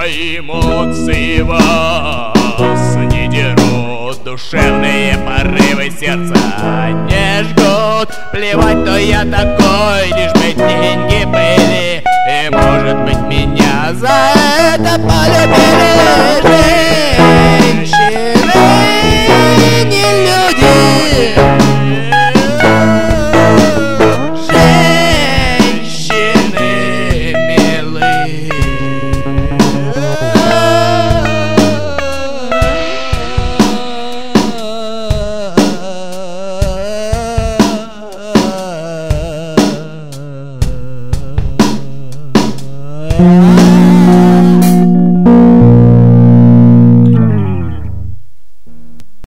эмоции вас не дерут, душевные порывы сердца не жгут. Плевать, то я такой, лишь бы деньги были, и может быть меня за это полюбили. Женщины не любят